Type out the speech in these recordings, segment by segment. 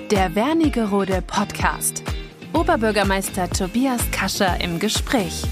Der Wernigerode Podcast. Oberbürgermeister Tobias Kascher im Gespräch.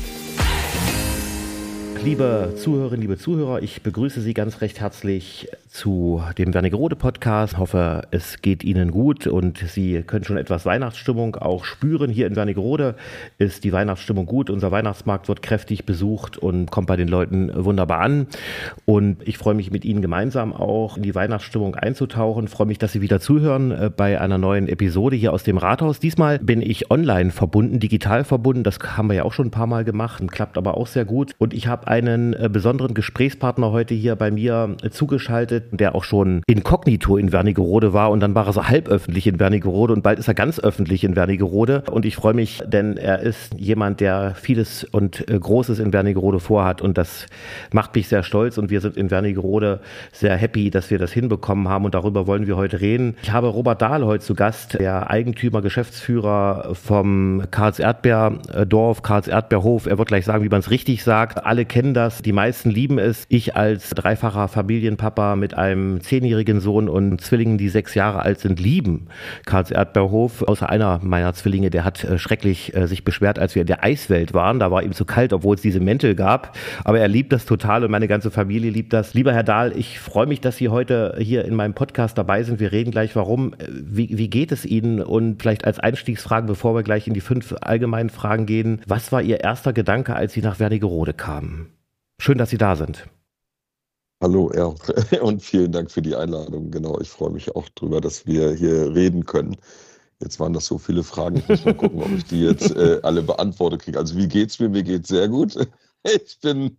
Liebe Zuhörerinnen, liebe Zuhörer, ich begrüße Sie ganz recht herzlich zu dem Wernigerode Podcast. Ich hoffe, es geht Ihnen gut und Sie können schon etwas Weihnachtsstimmung auch spüren. Hier in Wernigerode ist die Weihnachtsstimmung gut. Unser Weihnachtsmarkt wird kräftig besucht und kommt bei den Leuten wunderbar an. Und ich freue mich, mit Ihnen gemeinsam auch in die Weihnachtsstimmung einzutauchen. Ich freue mich, dass Sie wieder zuhören bei einer neuen Episode hier aus dem Rathaus. Diesmal bin ich online verbunden, digital verbunden. Das haben wir ja auch schon ein paar Mal gemacht und klappt aber auch sehr gut. Und ich habe einen besonderen Gesprächspartner heute hier bei mir zugeschaltet, der auch schon inkognito in Wernigerode war und dann war er so halb öffentlich in Wernigerode und bald ist er ganz öffentlich in Wernigerode und ich freue mich, denn er ist jemand, der vieles und Großes in Wernigerode vorhat und das macht mich sehr stolz und wir sind in Wernigerode sehr happy, dass wir das hinbekommen haben und darüber wollen wir heute reden. Ich habe Robert Dahl heute zu Gast, der Eigentümer, Geschäftsführer vom Karls Erdbeerdorf, Karls Erdbeerhof. Er wird gleich sagen, wie man es richtig sagt. Alle kennen das, die meisten lieben es. Ich als dreifacher Familienpapa mit einem 10-jährigen Sohn und Zwillingen, die 6 Jahre alt sind, lieben Karls Erdbeerhof. Außer einer meiner Zwillinge, der hat schrecklich sich beschwert, als wir in der Eiswelt waren. Da war ihm zu kalt, obwohl es diese Mäntel gab. Aber er liebt das total und meine ganze Familie liebt das. Lieber Herr Dahl, ich freue mich, dass Sie heute hier in meinem Podcast dabei sind. Wir reden gleich, warum. Wie geht es Ihnen? Und vielleicht als Einstiegsfragen, bevor wir gleich in die 5 allgemeinen Fragen gehen. Was war Ihr erster Gedanke, als Sie nach Wernigerode kamen? Schön, dass Sie da sind. Hallo, ja, und vielen Dank für die Einladung. Genau, ich freue mich auch drüber, dass wir hier reden können. Jetzt waren das so viele Fragen. Ich muss mal gucken, ob ich die jetzt alle beantwortet kriege. Also wie geht's mir? Mir geht's sehr gut. Ich bin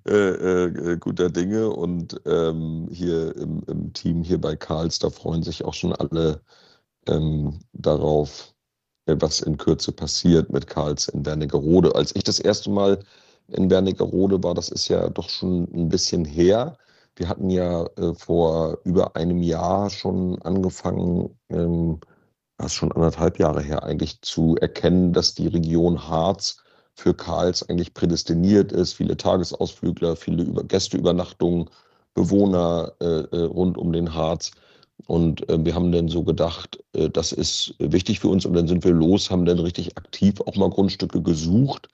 guter Dinge und hier im Team hier bei Karls, da freuen sich auch schon alle darauf, was in Kürze passiert mit Karls in Wernigerode. Als ich das erste Mal in Wernigerode war, das ist ja doch schon ein bisschen her. Wir hatten ja vor über einem Jahr schon angefangen, das ist schon 1,5 Jahre her, eigentlich zu erkennen, dass die Region Harz für Karls eigentlich prädestiniert ist. Viele Tagesausflügler, viele Gästeübernachtungen, Bewohner rund um den Harz. Und wir haben dann so gedacht, das ist wichtig für uns. Und dann sind wir los, haben dann richtig aktiv auch mal Grundstücke gesucht.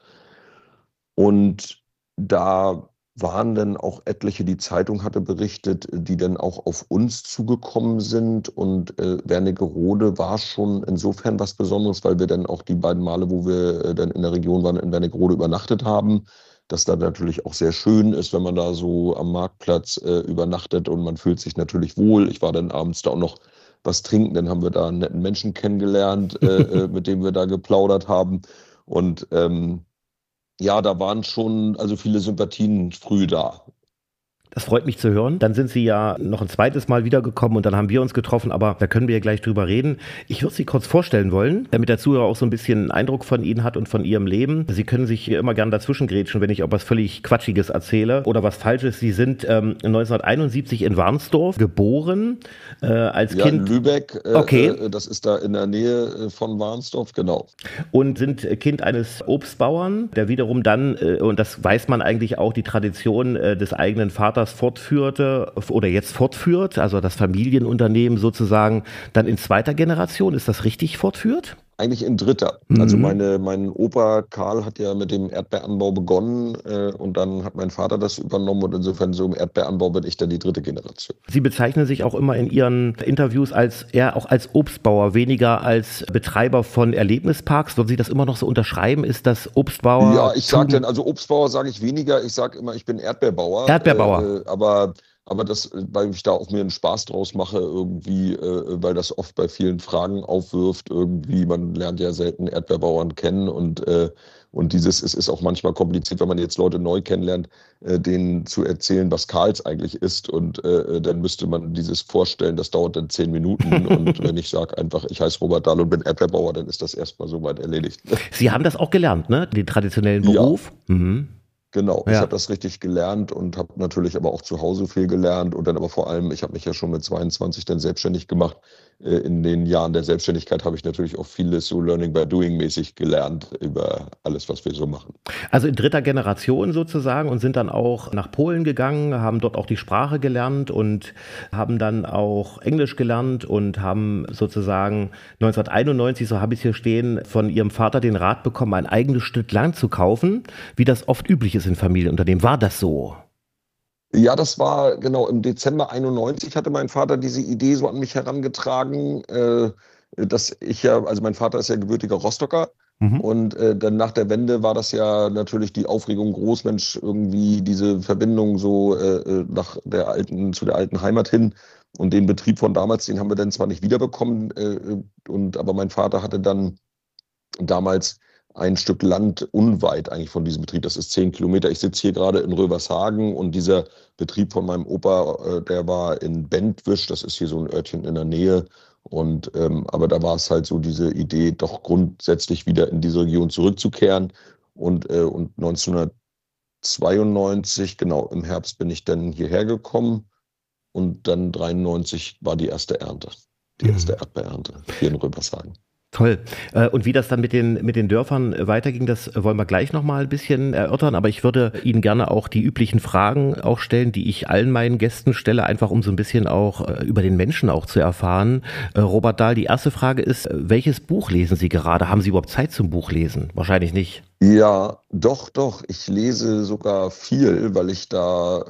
Und da waren dann auch etliche, die Zeitung hatte berichtet, die dann auch auf uns zugekommen sind. Und Wernigerode war schon insofern was Besonderes, weil wir dann auch die beiden Male, wo wir dann in der Region waren, in Wernigerode übernachtet haben. Das da natürlich auch sehr schön ist, wenn man da so am Marktplatz übernachtet und man fühlt sich natürlich wohl. Ich war dann abends da auch noch was trinken, dann haben wir da einen netten Menschen kennengelernt, mit dem wir da geplaudert haben. Und ja, da waren schon also viele Sympathien früh da. Das freut mich zu hören. Dann sind Sie ja noch ein zweites Mal wiedergekommen und dann haben wir uns getroffen, aber da können wir ja gleich drüber reden. Ich würde Sie kurz vorstellen wollen, damit der Zuhörer auch so ein bisschen einen Eindruck von Ihnen hat und von Ihrem Leben. Sie können sich hier immer gerne dazwischen grätschen, wenn ich auch was völlig Quatschiges erzähle oder was Falsches. Sie sind 1971 in Warnsdorf geboren, als Kind. In Lübeck, okay. Das ist da in der Nähe von Warnsdorf, genau. Und sind Kind eines Obstbauern, der wiederum dann, und das weiß man eigentlich auch, die Tradition des eigenen Vaters fortführte oder jetzt fortführt, also das Familienunternehmen sozusagen dann in 2. Generation, ist das richtig fortführt? Eigentlich in 3. Also mein Opa Karl hat ja mit dem Erdbeeranbau begonnen und dann hat mein Vater das übernommen und insofern so im Erdbeeranbau bin ich dann die 3. Generation. Sie bezeichnen sich auch immer in Ihren Interviews eher auch als Obstbauer, weniger als Betreiber von Erlebnisparks. Würden Sie das immer noch so unterschreiben? Ist das Obstbauer? Ja, ich sage dann, also Obstbauer sage ich weniger. Ich sage immer, ich bin Erdbeerbauer. Erdbeerbauer. Aber das, weil ich da auch mir einen Spaß draus mache irgendwie, weil das oft bei vielen Fragen aufwirft irgendwie, man lernt ja selten Erdbeerbauern kennen und es ist auch manchmal kompliziert, wenn man jetzt Leute neu kennenlernt, denen zu erzählen, was Karls eigentlich ist und dann müsste man dieses vorstellen, das dauert dann 10 Minuten und wenn ich sage einfach, ich heiße Robert Dahl und bin Erdbeerbauer, dann ist das erstmal soweit erledigt. Sie haben das auch gelernt, ne? Den traditionellen Beruf? Ja. Mhm. Genau, ich Ja. habe das richtig gelernt und habe natürlich aber auch zu Hause viel gelernt und dann aber vor allem, ich habe mich ja schon mit 22 dann selbstständig gemacht. In den Jahren der Selbstständigkeit habe ich natürlich auch vieles so Learning by Doing mäßig gelernt über alles, was wir so machen. Also in dritter Generation sozusagen und sind dann auch nach Polen gegangen, haben dort auch die Sprache gelernt und haben dann auch Englisch gelernt und haben sozusagen 1991, so habe ich es hier stehen, von ihrem Vater den Rat bekommen, ein eigenes Stück Land zu kaufen, wie das oft üblich ist in Familienunternehmen. War das so? Ja, das war genau im Dezember 91 hatte mein Vater diese Idee so an mich herangetragen, dass ich ja, also mein Vater ist ja gebürtiger Rostocker Mhm. und dann nach der Wende war das ja natürlich die Aufregung groß, Mensch, irgendwie diese Verbindung so zu der alten Heimat hin und den Betrieb von damals, den haben wir dann zwar nicht wiederbekommen, aber mein Vater hatte dann damals ein Stück Land unweit eigentlich von diesem Betrieb. Das ist 10 Kilometer. Ich sitze hier gerade in Rövershagen und dieser Betrieb von meinem Opa, der war in Bentwisch. Das ist hier so ein Örtchen in der Nähe. Aber da war es halt so diese Idee, doch grundsätzlich wieder in diese Region zurückzukehren. Und 1992, genau im Herbst, bin ich dann hierher gekommen. Und dann 93 war die erste Mhm. Erdbeerernte hier in Rövershagen. Toll. Und wie das dann mit den Dörfern weiterging, das wollen wir gleich nochmal ein bisschen erörtern. Aber ich würde Ihnen gerne auch die üblichen Fragen auch stellen, die ich allen meinen Gästen stelle, einfach um so ein bisschen auch über den Menschen auch zu erfahren. Robert Dahl, die erste Frage ist, welches Buch lesen Sie gerade? Haben Sie überhaupt Zeit zum Buchlesen? Wahrscheinlich nicht. Ja, doch, doch. Ich lese sogar viel, weil ich da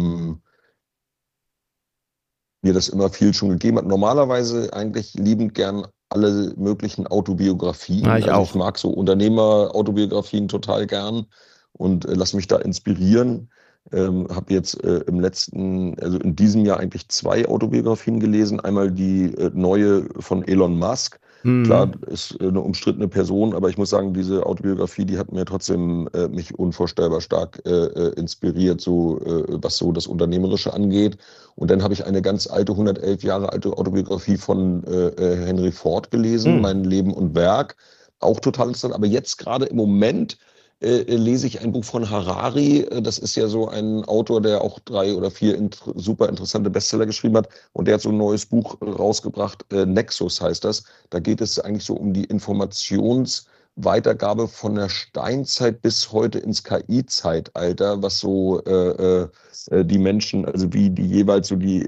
mir das immer viel schon gegeben hat. Normalerweise eigentlich liebend gern alle möglichen Ja, Autobiografien. ich Also ich auch. mag so Unternehmer-Autobiografien total gern und lass mich da inspirieren. Habe jetzt also in diesem Jahr eigentlich 2 Autobiografien gelesen. Einmal die neue von Elon Musk. Klar, Mhm. ist eine umstrittene Person, aber ich muss sagen, diese Autobiografie, die hat mir trotzdem mich unvorstellbar stark inspiriert, was so das Unternehmerische angeht. Und dann habe ich eine ganz alte, 111 Jahre alte Autobiografie von Henry Ford gelesen, Mhm. Mein Leben und Werk. Auch total interessant. Aber jetzt gerade im Moment lese ich ein Buch von Harari. Das ist ja so ein Autor, der auch 3 oder 4 super interessante Bestseller geschrieben hat. Und der hat so ein neues Buch rausgebracht, Nexus heißt das. Da geht es eigentlich so um die Informationsweitergabe von der Steinzeit bis heute ins KI-Zeitalter, was so die Menschen, also wie die jeweils so die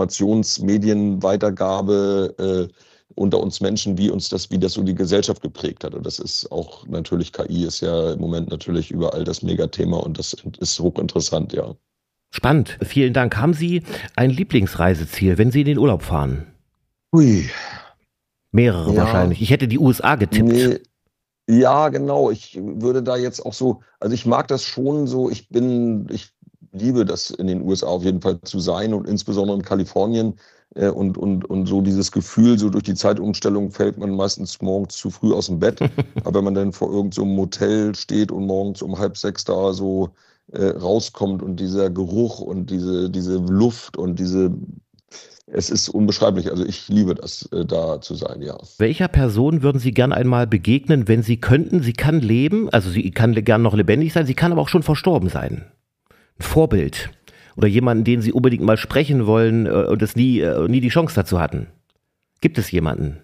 Informationsmedienweitergabe unter uns Menschen, wie das so die Gesellschaft geprägt hat. Und das ist auch natürlich, KI ist ja im Moment natürlich überall das Megathema und das ist hochinteressant, ja. Spannend. Vielen Dank. Haben Sie ein Lieblingsreiseziel, wenn Sie in den Urlaub fahren? Ui, Mehrere ja, wahrscheinlich. Ich hätte die USA getippt. nee, ja, genau. Ich würde da jetzt auch so, also ich mag das schon so, ich liebe das in den USA auf jeden Fall zu sein und insbesondere in Kalifornien und so dieses Gefühl, so durch die Zeitumstellung fällt man meistens morgens zu früh aus dem Bett. Aber wenn man dann vor irgendeinem so einem Motel steht und morgens um 5:30 da so rauskommt und dieser Geruch und diese Luft und es ist unbeschreiblich. Also ich liebe das, da zu sein, ja. Welcher Person würden Sie gern einmal begegnen, wenn Sie könnten? Sie kann leben, also sie kann gern noch lebendig sein, sie kann aber auch schon verstorben sein. Ein Vorbild oder jemanden, den Sie unbedingt mal sprechen wollen und es nie die Chance dazu hatten. Gibt es jemanden?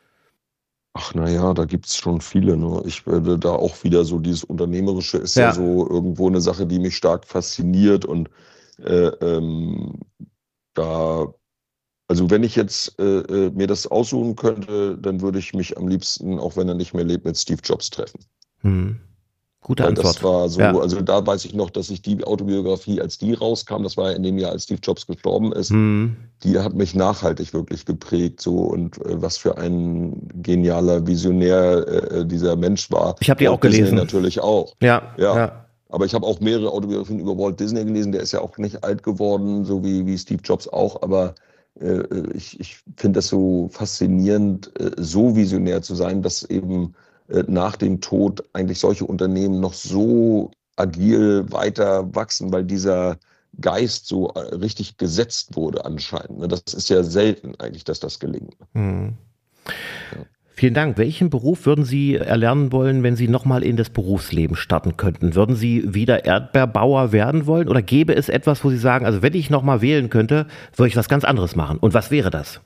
Ach na ja, da gibt's schon viele, ne? Ich würde da auch wieder so dieses Unternehmerische ist ja Ja. so irgendwo eine Sache, die mich stark fasziniert und äh, ähm, da, also wenn ich jetzt mir das aussuchen könnte, dann würde ich mich am liebsten, auch wenn er nicht mehr lebt, mit Steve Jobs treffen. Hm. Gute Weil das Antwort. war so, Ja. also da weiß ich noch, dass ich die Autobiografie, als die rauskam, das war ja in dem Jahr, als Steve Jobs gestorben ist, Hm. die hat mich nachhaltig wirklich geprägt, so und was für ein genialer Visionär dieser Mensch war. Ich habe die auch Walt Disney gelesen. natürlich auch. Ja, Ja. ja. Aber ich habe auch mehrere Autobiografien über Walt Disney gelesen. Der ist ja auch nicht alt geworden, so wie Steve Jobs auch. Aber ich finde das so faszinierend, so visionär zu sein, dass eben nach dem Tod eigentlich solche Unternehmen noch so agil weiter wachsen, weil dieser Geist so richtig gesetzt wurde anscheinend. Ne? Das ist ja selten eigentlich, dass das gelingt. Hm. Ja. Vielen Dank. Welchen Beruf würden Sie erlernen wollen, wenn Sie nochmal in das Berufsleben starten könnten? Würden Sie wieder Erdbeerbauer werden wollen oder gäbe es etwas, wo Sie sagen, also wenn ich nochmal wählen könnte, würde ich was ganz anderes machen? Und was wäre das?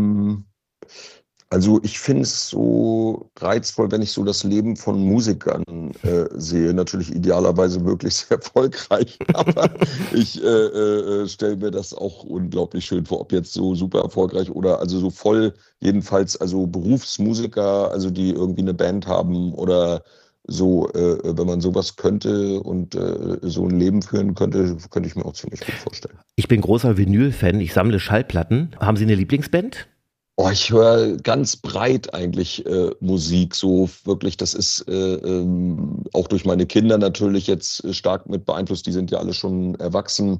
Also ich finde es so reizvoll, wenn ich so das Leben von Musikern sehe. Natürlich idealerweise möglichst erfolgreich, aber ich stelle mir das auch unglaublich schön vor, ob jetzt so super erfolgreich oder also so voll, jedenfalls also Berufsmusiker, also die irgendwie eine Band haben oder so, wenn man sowas könnte und so ein Leben führen könnte, könnte ich mir auch ziemlich gut vorstellen. Ich bin großer Vinyl-Fan, ich sammle Schallplatten. Haben Sie eine Lieblingsband? Oh, ich höre ganz breit eigentlich Musik, so wirklich, das ist auch durch meine Kinder natürlich jetzt stark mit beeinflusst, die sind ja alle schon erwachsen.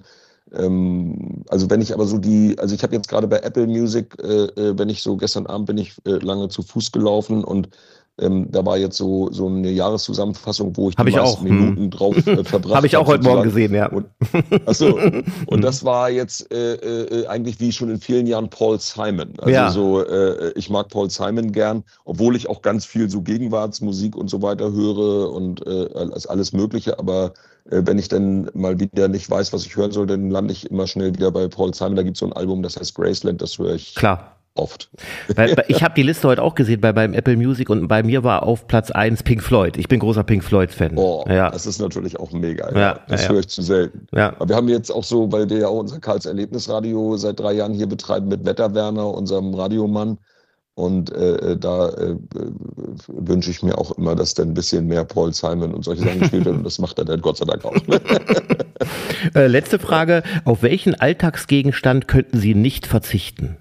Also wenn ich aber so also ich habe jetzt gerade bei Apple Music, wenn ich so, gestern Abend bin ich lange zu Fuß gelaufen und da war jetzt so eine Jahreszusammenfassung, wo ich die meisten Minuten drauf verbracht habe ich auch heute Morgen sozusagen. gesehen, ja. Achso, und das war jetzt eigentlich wie schon in vielen Jahren Paul Simon. Also ich mag Paul Simon gern, obwohl ich auch ganz viel so Gegenwartsmusik und so weiter höre und alles Mögliche. Aber wenn ich dann mal wieder nicht weiß, was ich hören soll, dann lande ich immer schnell wieder bei Paul Simon. Da gibt es so ein Album, das heißt Graceland, das höre ich oft. Ich habe die Liste heute auch gesehen beim Apple Music und bei mir war auf Platz 1 Pink Floyd. Ich bin großer Pink Floyd-Fan. Oh, das ist natürlich auch mega. Das höre ich zu selten. Ja. Aber wir haben jetzt auch so, weil wir ja auch unser Karls Erlebnisradio seit 3 Jahren hier betreiben mit Wetterwerner, unserem Radiomann. Und da wünsche ich mir auch immer, dass dann ein bisschen mehr Paul Simon und solche Sachen gespielt werden. Und das macht er dann Gott sei Dank auch. Letzte Frage. Auf welchen Alltagsgegenstand könnten Sie nicht verzichten?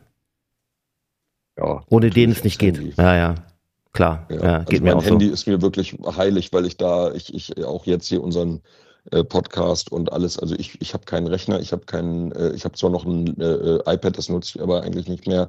Ja, ohne den es nicht geht. Ja, klar. Ja, geht also mir mein auch Handy so. ist mir wirklich heilig, weil ich auch jetzt hier unseren Podcast und alles, also ich habe keinen Rechner, ich habe zwar noch ein iPad, das nutze ich aber eigentlich nicht mehr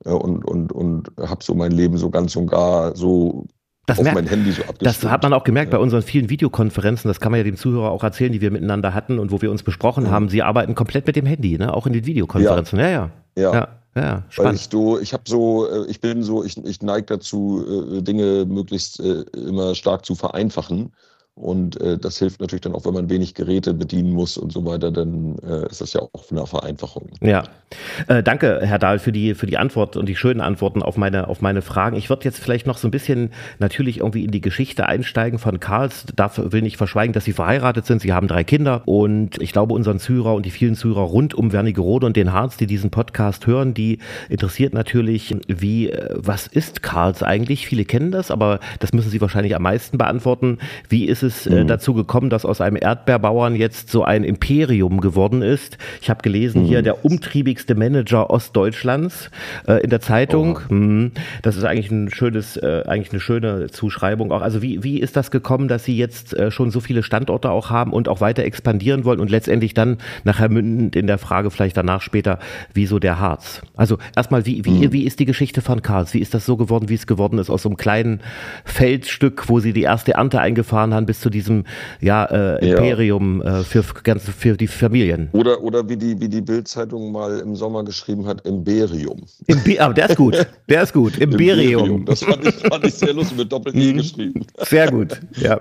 und habe so mein Leben so ganz und gar so auf mein Handy so abgestimmt. Das hat man auch gemerkt bei unseren vielen Videokonferenzen, das kann man ja dem Zuhörer auch erzählen, die wir miteinander hatten und wo wir uns besprochen haben. Sie arbeiten komplett mit dem Handy, ne? Auch in den Videokonferenzen. Ja. Spannend. Weil ich neige dazu, Dinge möglichst immer stark zu vereinfachen. Und das hilft natürlich dann auch, wenn man wenig Geräte bedienen muss und so weiter, dann ist das ja auch eine Vereinfachung. Ja, danke, Herr Dahl, für die Antwort und die schönen Antworten auf meine Fragen. Ich würde jetzt vielleicht noch so ein bisschen natürlich irgendwie in die Geschichte einsteigen von Karls. Will nicht verschweigen, dass Sie verheiratet sind. Sie haben 3 Kinder und ich glaube, unseren Zuhörer und die vielen Zuhörer rund um Wernigerode und den Harz, die diesen Podcast hören, die interessiert natürlich, was ist Karls eigentlich? Viele kennen das, aber das müssen Sie wahrscheinlich am meisten beantworten. Wie ist es dazu gekommen, dass aus einem Erdbeerbauern jetzt so ein Imperium geworden ist? Ich habe gelesen hier, der umtriebigste Manager Ostdeutschlands in der Zeitung. Das ist eigentlich eigentlich eine schöne Zuschreibung auch. Also wie ist das gekommen, dass Sie jetzt schon so viele Standorte auch haben und auch weiter expandieren wollen und letztendlich dann nachher mündend in der Frage vielleicht danach später, wieso der Harz? Also erstmal, wie ist die Geschichte von Karls? Wie ist das so geworden, wie es geworden ist aus so einem kleinen Feldstück, wo Sie die erste Ernte eingefahren haben, bis zu diesem Imperium für die Familien? Oder wie die Bild-Zeitung mal im Sommer geschrieben hat, Imperium. Aber der ist gut. Imperium. Das fand ich sehr lustig, mit Doppel-E geschrieben. Sehr gut, ja.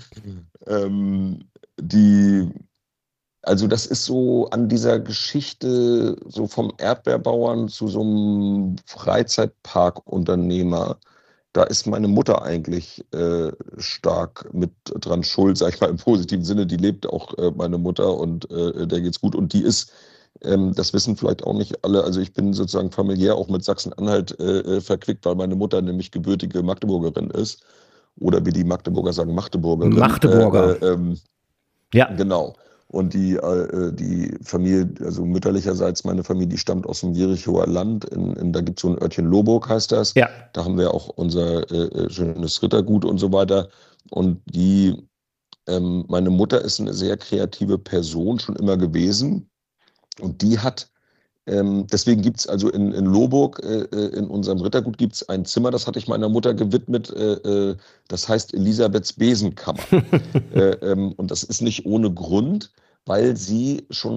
Also das ist so an dieser Geschichte so vom Erdbeerbauern zu so einem Freizeitparkunternehmer. Da ist meine Mutter eigentlich stark mit dran schuld, sag ich mal im positiven Sinne. Die lebt auch, meine Mutter, und der geht's gut. Und die ist, das wissen vielleicht auch nicht alle, also ich bin sozusagen familiär auch mit Sachsen-Anhalt verquickt, weil meine Mutter nämlich gebürtige Magdeburgerin ist. Oder wie die Magdeburger sagen, Magdeburgerin. Magdeburger. Ja. Genau. Und die Familie, also mütterlicherseits meine Familie, die stammt aus dem Jerichoer Land. Da gibt es so ein Örtchen Lohburg, heißt das. Ja. Da haben wir auch unser schönes Rittergut und so weiter. Und meine Mutter ist eine sehr kreative Person, schon immer gewesen. Und die hat, deswegen gibt es also in Lohburg, in unserem Rittergut gibt es ein Zimmer, das hatte ich meiner Mutter gewidmet, das heißt Elisabeths Besenkammer. Und das ist nicht ohne Grund, weil sie schon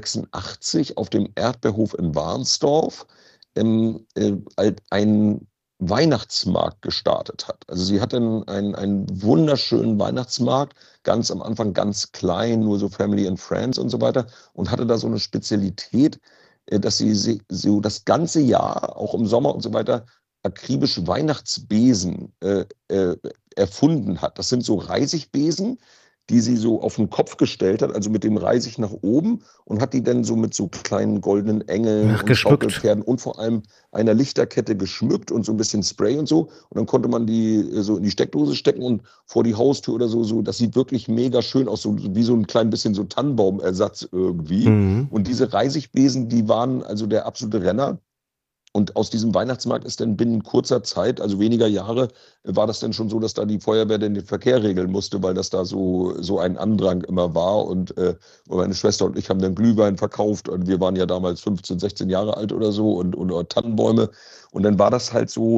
1986 auf dem Erdbeerhof in Warnsdorf ein Weihnachtsmarkt gestartet hat. Also sie hatte einen wunderschönen Weihnachtsmarkt, ganz am Anfang ganz klein, nur so Family and Friends und so weiter, und hatte da so eine Spezialität, dass sie so das ganze Jahr, auch im Sommer und so weiter, akribisch Weihnachtsbesen erfunden hat. Das sind so Reisigbesen, die sie so auf den Kopf gestellt hat, also mit dem Reisig nach oben, und hat die dann so mit so kleinen goldenen Engeln und Schaukelpferden und vor allem einer Lichterkette geschmückt und so ein bisschen Spray und so. Und dann konnte man die so in die Steckdose stecken und vor die Haustür oder so. Das sieht wirklich mega schön aus, so wie so ein klein bisschen so Tannenbaumersatz irgendwie. Mhm. Und diese Reisigbesen, die waren also der absolute Renner. Und aus diesem Weihnachtsmarkt ist dann binnen kurzer Zeit, also weniger Jahre, war das dann schon so, dass da die Feuerwehr den Verkehr regeln musste, weil das da so ein Andrang immer war. Und meine Schwester und ich haben dann Glühwein verkauft und wir waren ja damals 15, 16 Jahre alt oder so und Tannenbäume. Und dann war das halt so,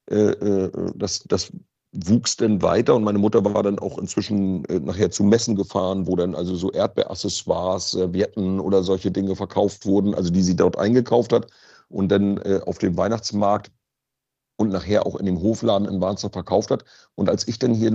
das wuchs dann weiter, und meine Mutter war dann auch inzwischen nachher zu Messen gefahren, wo dann also so Erdbeeraccessoires, Servietten oder solche Dinge verkauft wurden, also die sie dort eingekauft hat. Und dann auf dem Weihnachtsmarkt und nachher auch in dem Hofladen in Warnsdorf verkauft hat. Und als ich dann hier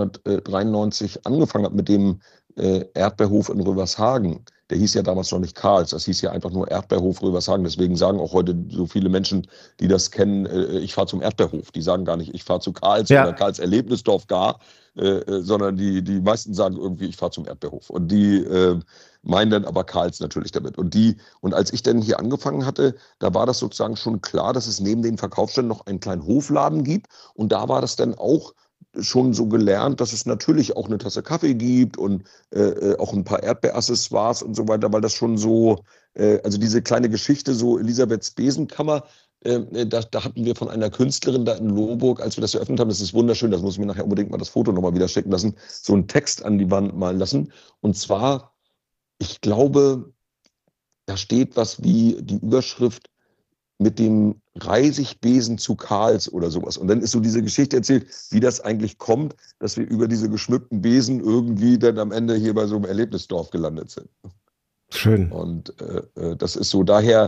1993 angefangen habe mit dem Erdbeerhof in Rövershagen, der hieß ja damals noch nicht Karls, das hieß ja einfach nur Erdbeerhof Rövershagen. Deswegen sagen auch heute so viele Menschen, die das kennen, ich fahre zum Erdbeerhof. Die sagen gar nicht, ich fahre zu Karls oder Karls Erlebnisdorf gar, sondern die meisten sagen irgendwie, ich fahre zum Erdbeerhof. Und die meinen dann aber Karls natürlich damit. Und als ich dann hier angefangen hatte, da war das sozusagen schon klar, dass es neben den Verkaufsständen noch einen kleinen Hofladen gibt. Und da war das dann auch schon so gelernt, dass es natürlich auch eine Tasse Kaffee gibt und auch ein paar Erdbeeraccessoires und so weiter, weil das schon so, also diese kleine Geschichte, so Elisabeths Besenkammer, da hatten wir von einer Künstlerin da in Lohburg, als wir das eröffnet haben, das ist wunderschön, das muss ich mir nachher unbedingt mal das Foto nochmal wieder schicken lassen, so einen Text an die Wand malen lassen. Und zwar, ich glaube, da steht was wie die Überschrift mit dem Reisigbesen zu Karls oder sowas. Und dann ist so diese Geschichte erzählt, wie das eigentlich kommt, dass wir über diese geschmückten Besen irgendwie dann am Ende hier bei so einem Erlebnisdorf gelandet sind. Schön. Und das ist so, daher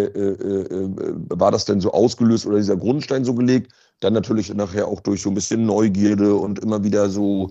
war das dann so ausgelöst oder dieser Grundstein so gelegt. Dann natürlich nachher auch durch so ein bisschen Neugierde und immer wieder so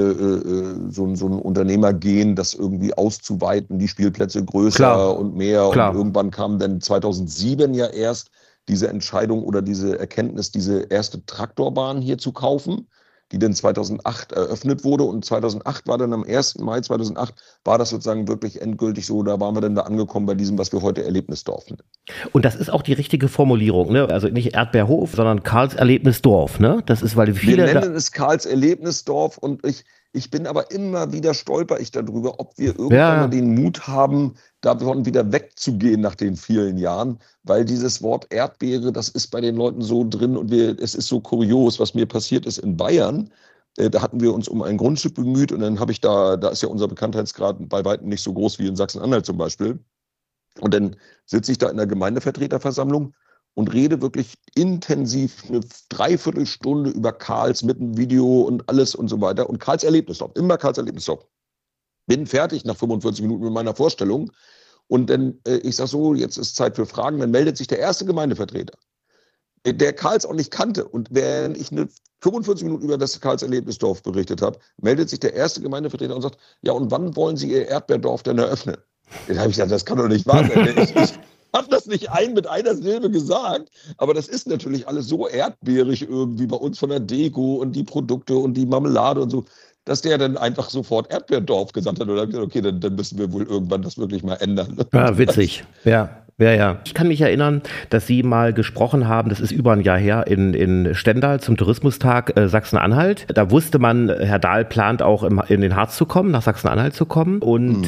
ein Unternehmergehen, das irgendwie auszuweiten, die Spielplätze größer und mehr. Klar. Und irgendwann kam dann 2007 ja erst diese Entscheidung oder diese Erkenntnis, diese erste Traktorbahn hier zu kaufen, die dann 2008 eröffnet wurde. Und 2008 war dann am 1. Mai 2008 war das sozusagen wirklich endgültig so, da waren wir dann da angekommen bei diesem, was wir heute Erlebnisdorf nennen. Und das ist auch die richtige Formulierung, ne? Also nicht Erdbeerhof, sondern Karls Erlebnisdorf, ne? Das ist, weil viele... Wir nennen es Karls Erlebnisdorf, und ich bin aber immer wieder stolper ich darüber, ob wir irgendwann mal den Mut haben, davon wieder wegzugehen nach den vielen Jahren, weil dieses Wort Erdbeere, das ist bei den Leuten so drin, und es ist so kurios, was mir passiert ist in Bayern. Da hatten wir uns um ein Grundstück bemüht, und dann habe ich da ist ja unser Bekanntheitsgrad bei weitem nicht so groß wie in Sachsen-Anhalt zum Beispiel. Und dann sitze ich da in der Gemeindevertreterversammlung und rede wirklich intensiv eine Dreiviertelstunde über Karls mit einem Video und alles und so weiter. Und Karls Erlebnisdorf, immer Karls Erlebnisdorf. Bin fertig nach 45 Minuten mit meiner Vorstellung. Und dann, ich sage so, jetzt ist Zeit für Fragen. Dann meldet sich der erste Gemeindevertreter, der Karls auch nicht kannte. Und wenn ich 45 Minuten über das Karls Erlebnisdorf berichtet habe, meldet sich der erste Gemeindevertreter und sagt, ja, und wann wollen Sie Ihr Erdbeerdorf denn eröffnen? Dann habe ich gesagt, das kann doch nicht wahr sein. Ich habe das nicht mit einer Silbe gesagt, aber das ist natürlich alles so erdbeerig irgendwie bei uns von der Deko und die Produkte und die Marmelade und so, dass der dann einfach sofort Erdbeerdorf gesagt hat. Und dann habe ich gesagt, okay, dann müssen wir wohl irgendwann das wirklich mal ändern. Ja, witzig, ja. Ja. Ich kann mich erinnern, dass Sie mal gesprochen haben, das ist über ein Jahr her, in Stendal zum Tourismustag Sachsen-Anhalt. Da wusste man, Herr Dahl plant auch in den Harz zu kommen, nach Sachsen-Anhalt zu kommen. Und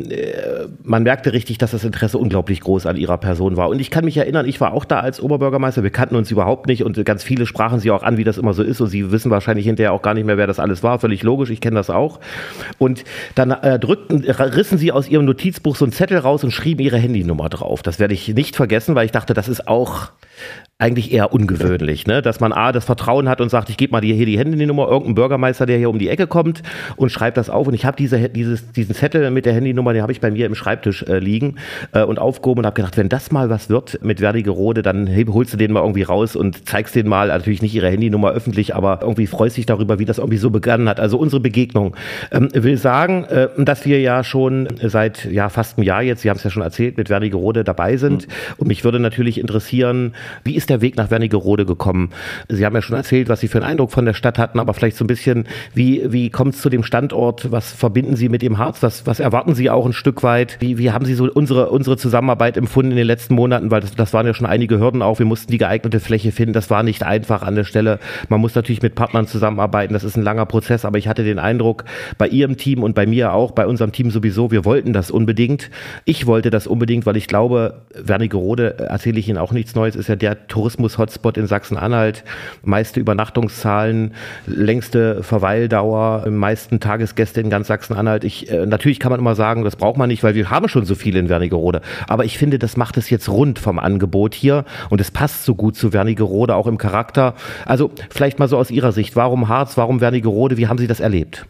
man merkte richtig, dass das Interesse unglaublich groß an Ihrer Person war. Und ich kann mich erinnern, ich war auch da als Oberbürgermeister, wir kannten uns überhaupt nicht, und ganz viele sprachen Sie auch an, wie das immer so ist. Und Sie wissen wahrscheinlich hinterher auch gar nicht mehr, wer das alles war. Völlig logisch, ich kenne das auch. Und dann rissen Sie aus Ihrem Notizbuch so einen Zettel raus und schrieben Ihre Handynummer drauf. Das werde ich nicht vergessen, weil ich dachte, das ist auch eigentlich eher ungewöhnlich, ne? Dass man das Vertrauen hat und sagt, ich gebe mal hier die Handynummer, irgendein Bürgermeister, der hier um die Ecke kommt und schreibt das auf. Und ich habe diesen Zettel mit der Handynummer, den habe ich bei mir im Schreibtisch liegen und aufgehoben und habe gedacht, wenn das mal was wird mit Wernigerode, dann holst du den mal irgendwie raus und zeigst den mal, natürlich nicht ihre Handynummer öffentlich, aber irgendwie freust dich darüber, wie das irgendwie so begonnen hat. Also unsere Begegnung. Will sagen, dass wir ja schon seit fast einem Jahr jetzt, Sie haben es ja schon erzählt, mit Wernigerode dabei sind. Und mich würde natürlich interessieren, wie ist der Weg nach Wernigerode gekommen? Sie haben ja schon erzählt, was Sie für einen Eindruck von der Stadt hatten, aber vielleicht so ein bisschen, wie kommt es zu dem Standort? Was verbinden Sie mit dem Harz? Was erwarten Sie auch ein Stück weit? Wie haben Sie so unsere Zusammenarbeit empfunden in den letzten Monaten? Weil das waren ja schon einige Hürden auch. Wir mussten die geeignete Fläche finden. Das war nicht einfach an der Stelle. Man muss natürlich mit Partnern zusammenarbeiten. Das ist ein langer Prozess, aber ich hatte den Eindruck, bei Ihrem Team und bei mir auch, bei unserem Team sowieso, wir wollten das unbedingt. Ich wollte das unbedingt, weil ich glaube, Wernigerode, erzähle ich Ihnen auch nichts Neues, ist ja der Tourismus-Hotspot in Sachsen-Anhalt. Meiste Übernachtungszahlen, längste Verweildauer, meisten Tagesgäste in ganz Sachsen-Anhalt. Natürlich kann man immer sagen, das braucht man nicht, weil wir haben schon so viele in Wernigerode. Aber ich finde, das macht es jetzt rund vom Angebot hier und es passt so gut zu Wernigerode, auch im Charakter. Also vielleicht mal so aus Ihrer Sicht, warum Harz, warum Wernigerode, wie haben Sie das erlebt?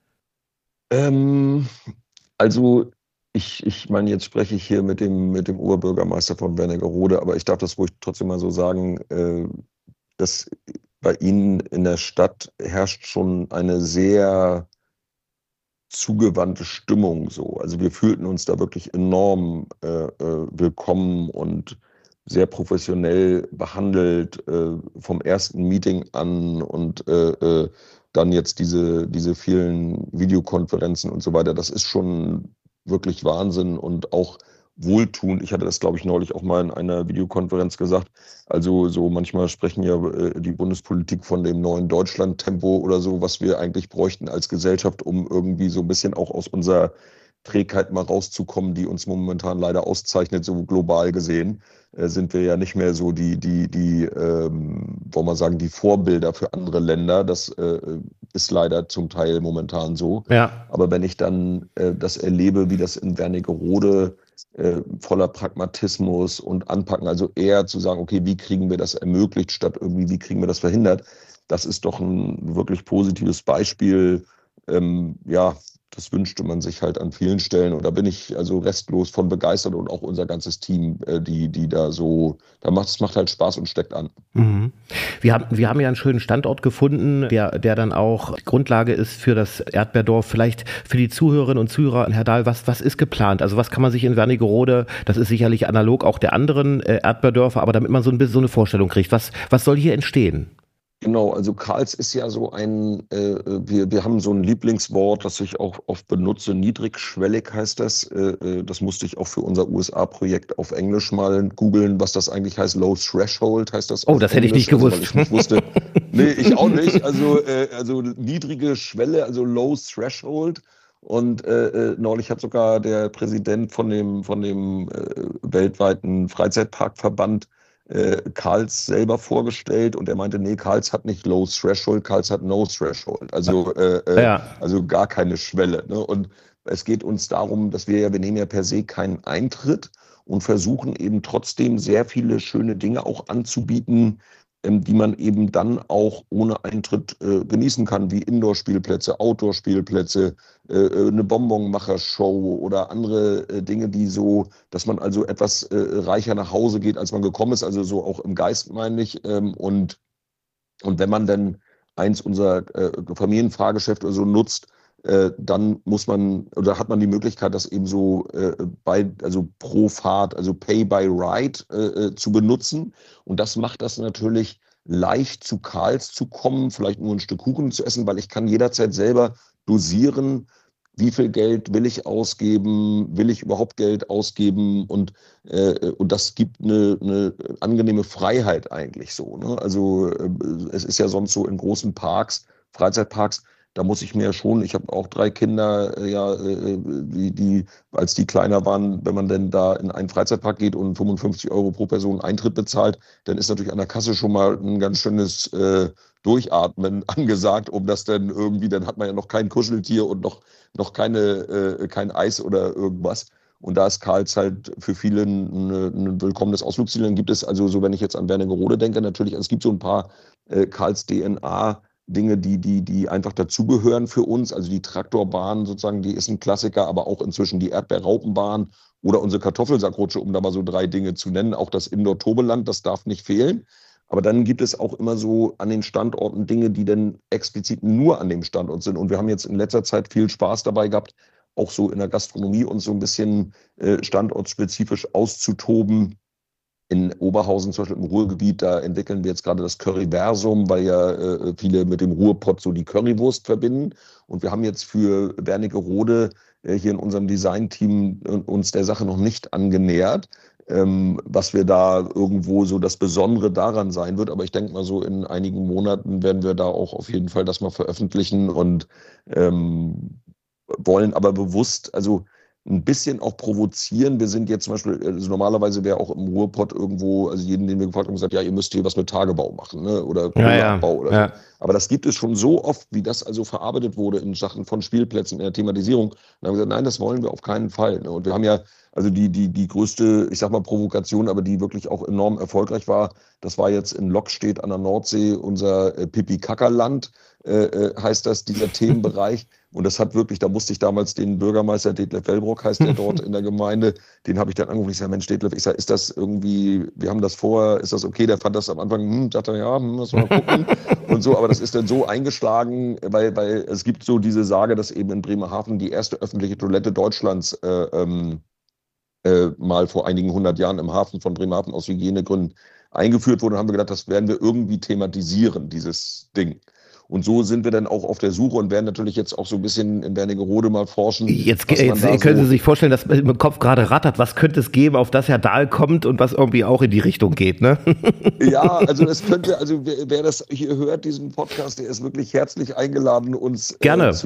Also ich meine, jetzt spreche ich hier mit dem Oberbürgermeister von Wernigerode, aber ich darf das ruhig trotzdem mal so sagen, dass bei Ihnen in der Stadt herrscht schon eine sehr zugewandte Stimmung so. Also wir fühlten uns da wirklich enorm willkommen und sehr professionell behandelt vom ersten Meeting an und dann jetzt diese vielen Videokonferenzen und so weiter. Das ist schon wirklich Wahnsinn und auch wohltuend. Ich hatte das, glaube ich, neulich auch mal in einer Videokonferenz gesagt. Also so manchmal sprechen ja die Bundespolitik von dem neuen Deutschland-Tempo oder so, was wir eigentlich bräuchten als Gesellschaft, um irgendwie so ein bisschen auch aus unserer Trägheit mal rauszukommen, die uns momentan leider auszeichnet, so global gesehen, sind wir ja nicht mehr so wollen wir sagen, die Vorbilder für andere Länder. Das ist leider zum Teil momentan so. Ja. Aber wenn ich dann das erlebe, wie das in Wernigerode voller Pragmatismus und Anpacken, also eher zu sagen, okay, wie kriegen wir das ermöglicht, statt irgendwie, wie kriegen wir das verhindert, das ist doch ein wirklich positives Beispiel. Das wünschte man sich halt an vielen Stellen. Und da bin ich also restlos von begeistert und auch unser ganzes Team, die da so, es macht halt Spaß und steckt an. Mhm. Wir haben ja einen schönen Standort gefunden, der dann auch Grundlage ist für das Erdbeerdorf. Vielleicht für die Zuhörerinnen und Zuhörer, Herr Dahl, was ist geplant? Also was kann man sich in Wernigerode, das ist sicherlich analog auch der anderen Erdbeerdörfer, aber damit man so ein bisschen so eine Vorstellung kriegt, was soll hier entstehen? Genau, also Karls ist ja so wir haben so ein Lieblingswort, das ich auch oft benutze, niedrigschwellig heißt das. Das musste ich auch für unser USA-Projekt auf Englisch mal googeln, was das eigentlich heißt. Low Threshold heißt das. Oh, das hätte ich nicht gewusst. Also, weil ich nicht wusste. Nee, ich auch nicht. Also niedrige Schwelle, also Low Threshold. Und neulich hat sogar der Präsident von dem weltweiten Freizeitparkverband Karls selber vorgestellt und er meinte, nee, Karls hat nicht Low Threshold, Karls hat No Threshold, also gar keine Schwelle. Ne? Und es geht uns darum, dass wir nehmen ja per se keinen Eintritt und versuchen eben trotzdem sehr viele schöne Dinge auch anzubieten, die man eben dann auch ohne Eintritt genießen kann, wie Indoor-Spielplätze, Outdoor-Spielplätze, eine Bonbonmacher-Show oder andere Dinge, die so, dass man also etwas reicher nach Hause geht, als man gekommen ist, also so auch im Geist, meine ich. Und wenn man dann eins unserer Familienfahrgeschäfte oder so nutzt, dann hat man die Möglichkeit, das eben so pro Fahrt, also Pay by Ride zu benutzen. Und das macht das natürlich leicht zu Karls zu kommen, vielleicht nur ein Stück Kuchen zu essen, weil ich kann jederzeit selber dosieren, wie viel Geld will ich ausgeben, will ich überhaupt Geld ausgeben und das gibt eine angenehme Freiheit eigentlich so. Ne? Also es ist ja sonst so in großen Parks, Freizeitparks, da muss ich mir schon, ich habe auch 3 Kinder, die, als die kleiner waren, wenn man denn da in einen Freizeitpark geht und 55 € pro Person Eintritt bezahlt, dann ist natürlich an der Kasse schon mal ein ganz schönes Durchatmen angesagt, um das dann irgendwie, dann hat man ja noch kein Kuscheltier und noch kein Eis oder irgendwas. Und da ist Karls halt für viele ein willkommenes Ausflugsziel. Dann gibt es also, so wenn ich jetzt an Wernigerode denke, natürlich, es gibt so ein paar Karls DNA-Dinge, die einfach dazugehören für uns. Also die Traktorbahn sozusagen, die ist ein Klassiker, aber auch inzwischen die Erdbeerraupenbahn oder unsere Kartoffelsackrutsche, um da mal so 3 Dinge zu nennen. Auch das Indoor-Tobeland, das darf nicht fehlen. Aber dann gibt es auch immer so an den Standorten Dinge, die dann explizit nur an dem Standort sind. Und wir haben jetzt in letzter Zeit viel Spaß dabei gehabt, auch so in der Gastronomie uns so ein bisschen standortspezifisch auszutoben. In Oberhausen, zum Beispiel im Ruhrgebiet, da entwickeln wir jetzt gerade das Curryversum, weil ja viele mit dem Ruhrpott so die Currywurst verbinden. Und wir haben jetzt für Wernigerode hier in unserem Designteam uns der Sache noch nicht angenähert, was wir da irgendwo so das Besondere daran sein wird. Aber ich denke mal so, in einigen Monaten werden wir da auch auf jeden Fall das mal veröffentlichen und wollen aber bewusst, also ein bisschen auch provozieren. Wir sind jetzt zum Beispiel, also normalerweise wäre auch im Ruhrpott irgendwo, also jeden, den wir gefragt haben, gesagt, ja, ihr müsst hier was mit Tagebau machen, ne? Oder Kohlabbau oder so. Aber das gibt es schon so oft, wie das also verarbeitet wurde in Sachen von Spielplätzen, in der Thematisierung. Und dann haben wir gesagt, nein, das wollen wir auf keinen Fall. Ne? Und wir haben ja also die größte, ich sag mal, Provokation, aber die wirklich auch enorm erfolgreich war, das war jetzt in Lockstedt an der Nordsee, unser Pipi-Kackerland, heißt das, dieser Themenbereich. Und das hat wirklich, da musste ich damals den Bürgermeister Detlef Wellbrock, heißt der dort in der Gemeinde, den habe ich dann angerufen. Ich sage, Mensch, Detlef, ich sage, ist das irgendwie, wir haben das vorher, ist das okay? Der fand das am Anfang, dachte, ja, müssen wir mal gucken und so. Aber das ist dann so eingeschlagen, weil es gibt so diese Sage, dass eben in Bremerhaven die erste öffentliche Toilette Deutschlands mal vor einigen 100 Jahren im Hafen von Bremerhaven aus Hygienegründen eingeführt wurde. Und haben wir gedacht, das werden wir irgendwie thematisieren, dieses Ding. Und so sind wir dann auch auf der Suche und werden natürlich jetzt auch so ein bisschen in Wernigerode mal forschen. Jetzt können Sie sich vorstellen, dass im Kopf gerade rattert, was könnte es geben, auf das Herr Dahl kommt und was irgendwie auch in die Richtung geht, ne? Ja, also das könnte, also wer das hier hört, diesen Podcast, der ist wirklich herzlich eingeladen, uns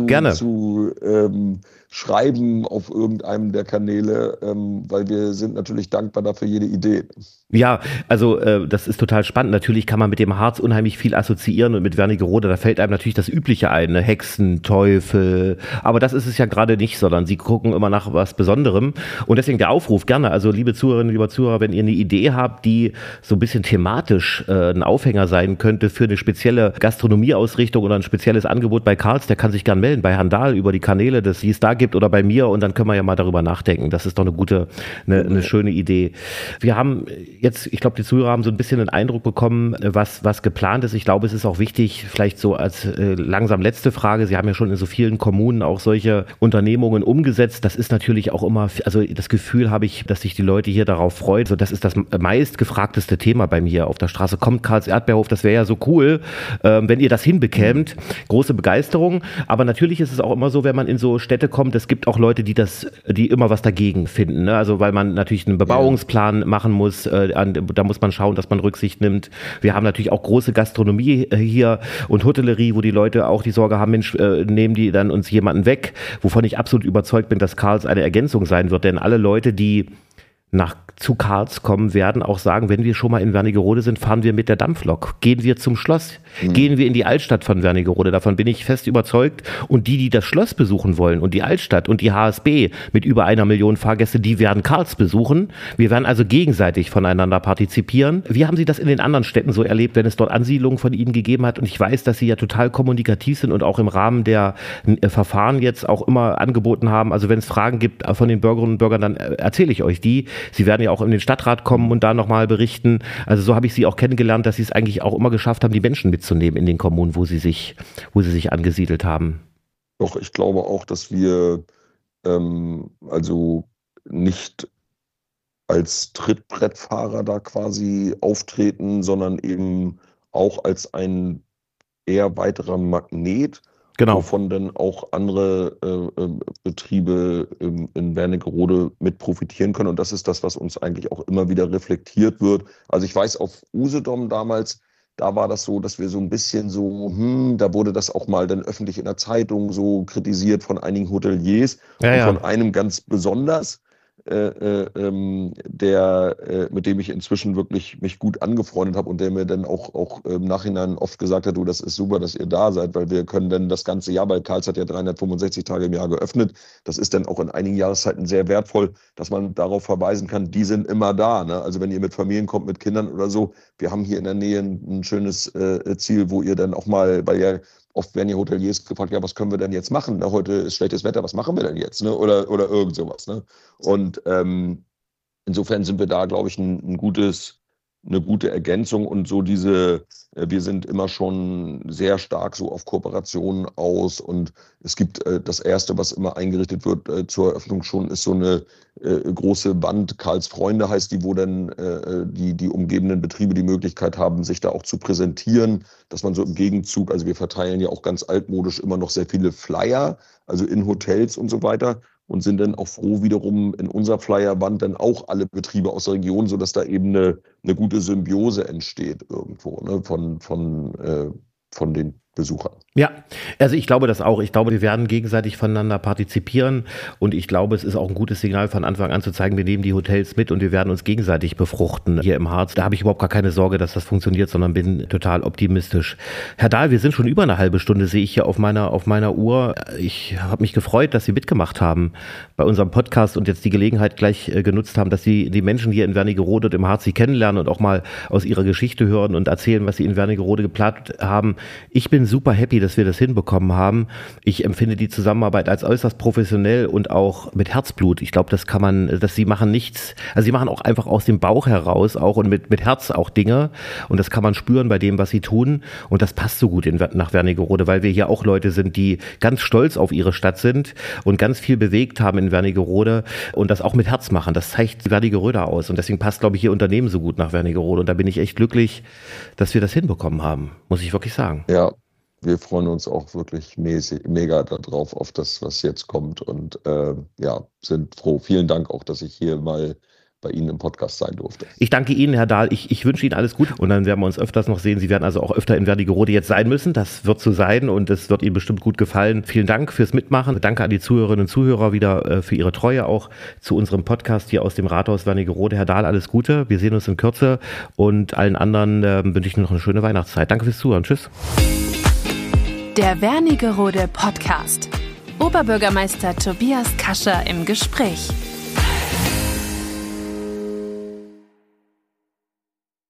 zu schreiben auf irgendeinem der Kanäle, weil wir sind natürlich dankbar dafür jede Idee. Ja, also das ist total spannend. Natürlich kann man mit dem Harz unheimlich viel assoziieren und mit Wernigerode, da fällt einem natürlich das Übliche ein, ne? Hexen, Teufel, aber das ist es ja gerade nicht, sondern sie gucken immer nach was Besonderem und deswegen der Aufruf gerne, also liebe Zuhörerinnen, lieber Zuhörer, wenn ihr eine Idee habt, die so ein bisschen thematisch ein Aufhänger sein könnte für eine spezielle Gastronomieausrichtung oder ein spezielles Angebot bei Karls, der kann sich gern melden, bei Herrn Dahl über die Kanäle, die es da gibt oder bei mir und dann können wir ja mal darüber nachdenken. Das ist doch eine schöne Idee. Wir haben jetzt, ich glaube, die Zuhörer haben so ein bisschen einen Eindruck bekommen, was geplant ist. Ich glaube, es ist auch wichtig, vielleicht so als langsam letzte Frage, Sie haben ja schon in so vielen Kommunen auch solche Unternehmungen umgesetzt. Das ist natürlich auch immer, also das Gefühl habe ich, dass sich die Leute hier darauf freuen. So, das ist das meistgefragteste Thema bei mir auf der Straße. Kommt Karls Erdbeerhof, das wäre ja so cool, wenn ihr das hinbekämt. Große Begeisterung. Aber natürlich ist es auch immer so, wenn man in so Städte kommt, es gibt auch Leute, die immer was dagegen finden. Ne? Also weil man natürlich einen Bebauungsplan machen muss, da muss man schauen, dass man Rücksicht nimmt. Wir haben natürlich auch große Gastronomie hier und Hotellerie, wo die Leute auch die Sorge haben, Mensch, nehmen die dann uns jemanden weg, wovon ich absolut überzeugt bin, dass Karls eine Ergänzung sein wird, denn alle Leute, die zu Karls kommen, werden auch sagen, wenn wir schon mal in Wernigerode sind, fahren wir mit der Dampflok. Gehen wir zum Schloss. Gehen wir in die Altstadt von Wernigerode. Davon bin ich fest überzeugt. Und die das Schloss besuchen wollen und die Altstadt und die HSB mit über 1 Million Fahrgäste, die werden Karls besuchen. Wir werden also gegenseitig voneinander partizipieren. Wie haben Sie das in den anderen Städten so erlebt, wenn es dort Ansiedlungen von Ihnen gegeben hat? Und ich weiß, dass Sie ja total kommunikativ sind und auch im Rahmen der Verfahren jetzt auch immer angeboten haben. Also wenn es Fragen gibt von den Bürgerinnen und Bürgern, dann erzähle ich euch die. Sie werden ja auch in den Stadtrat kommen und da nochmal berichten. Also so habe ich Sie auch kennengelernt, dass Sie es eigentlich auch immer geschafft haben, die Menschen mitzunehmen in den Kommunen, wo sie sich angesiedelt haben. Doch, ich glaube auch, dass wir also nicht als Trittbrettfahrer da quasi auftreten, sondern eben auch als ein eher weiterer Magnet, genau, wovon dann auch andere Betriebe in Wernigerode mit profitieren können. Und das ist das, was uns eigentlich auch immer wieder reflektiert wird. Also ich weiß, auf Usedom damals, da war das so, dass wir so ein bisschen so, da wurde das auch mal dann öffentlich in der Zeitung so kritisiert von einigen Hoteliers und von einem ganz besonders. mit dem ich inzwischen wirklich mich gut angefreundet habe und der mir dann auch im Nachhinein oft gesagt hat, du, das ist super, dass ihr da seid, weil wir können dann das ganze Jahr, weil Karls hat ja 365 Tage im Jahr geöffnet, das ist dann auch in einigen Jahreszeiten sehr wertvoll, dass man darauf verweisen kann, die sind immer da. Ne? Also wenn ihr mit Familien kommt, mit Kindern oder so, wir haben hier in der Nähe ein schönes Ziel, wo ihr dann auch mal, weil ja oft werden ja Hoteliers gefragt, ja, was können wir denn jetzt machen? Na, heute ist schlechtes Wetter, was machen wir denn jetzt? Ne? Oder irgend sowas. Ne? Und insofern sind wir da, glaube ich, eine gute Ergänzung und so wir sind immer schon sehr stark so auf Kooperationen aus und es gibt das Erste, was immer eingerichtet wird zur Eröffnung schon, ist so eine große Wand, Karls Freunde heißt die, wo dann die umgebenden Betriebe die Möglichkeit haben, sich da auch zu präsentieren, dass man so im Gegenzug, also wir verteilen ja auch ganz altmodisch immer noch sehr viele Flyer, also in Hotels und so weiter. Und sind dann auch froh, wiederum in unserer Flyerwand dann auch alle Betriebe aus der Region, sodass da eben eine gute Symbiose entsteht irgendwo, ne, von den Besuchern. Ja, also ich glaube das auch. Ich glaube, wir werden gegenseitig voneinander partizipieren und ich glaube, es ist auch ein gutes Signal von Anfang an zu zeigen, wir nehmen die Hotels mit und wir werden uns gegenseitig befruchten hier im Harz. Da habe ich überhaupt gar keine Sorge, dass das funktioniert, sondern bin total optimistisch. Herr Dahl, wir sind schon über eine halbe Stunde, sehe ich hier auf meiner Uhr. Ich habe mich gefreut, dass Sie mitgemacht haben bei unserem Podcast und jetzt die Gelegenheit gleich genutzt haben, dass Sie die Menschen hier in Wernigerode und im Harz Sie kennenlernen und auch mal aus ihrer Geschichte hören und erzählen, was Sie in Wernigerode geplant haben. Ich bin super happy, dass wir das hinbekommen haben. Ich empfinde die Zusammenarbeit als äußerst professionell und auch mit Herzblut. Ich glaube, Sie machen nichts, also Sie machen auch einfach aus dem Bauch heraus auch und mit Herz auch Dinge und das kann man spüren bei dem, was Sie tun und das passt so gut nach Wernigerode, weil wir hier auch Leute sind, die ganz stolz auf ihre Stadt sind und ganz viel bewegt haben in Wernigerode und das auch mit Herz machen. Das zeigt Wernigerode aus und deswegen passt, glaube ich, Ihr Unternehmen so gut nach Wernigerode und da bin ich echt glücklich, dass wir das hinbekommen haben, muss ich wirklich sagen. Ja. Wir freuen uns auch wirklich mega darauf, auf das, was jetzt kommt und sind froh. Vielen Dank auch, dass ich hier mal bei Ihnen im Podcast sein durfte. Ich danke Ihnen, Herr Dahl. Ich wünsche Ihnen alles Gute und dann werden wir uns öfters noch sehen. Sie werden also auch öfter in Wernigerode jetzt sein müssen. Das wird so sein und es wird Ihnen bestimmt gut gefallen. Vielen Dank fürs Mitmachen. Danke an die Zuhörerinnen und Zuhörer wieder für Ihre Treue auch zu unserem Podcast hier aus dem Rathaus Wernigerode. Herr Dahl, alles Gute. Wir sehen uns in Kürze und allen anderen wünsche ich noch eine schöne Weihnachtszeit. Danke fürs Zuhören. Tschüss. Der Wernigerode Podcast. Oberbürgermeister Tobias Kascher im Gespräch.